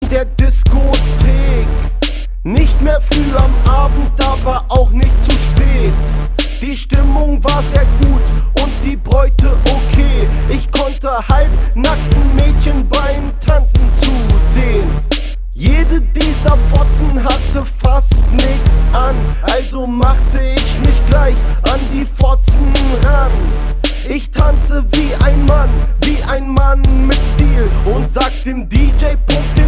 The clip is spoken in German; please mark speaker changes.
Speaker 1: der Diskothek. Nicht mehr früh am Abend, aber auch nicht zu spät. Die Stimmung war sehr gut und die Bräute okay. Ich konnte halbnackten Mädchen beim Tanzen zusehen. Jede dieser Fotzen hatte fast nix an, also machte ich mich gleich an die Fotzen ran. Ich tanze wie ein Mann mit Stil und sag dem DJ, pump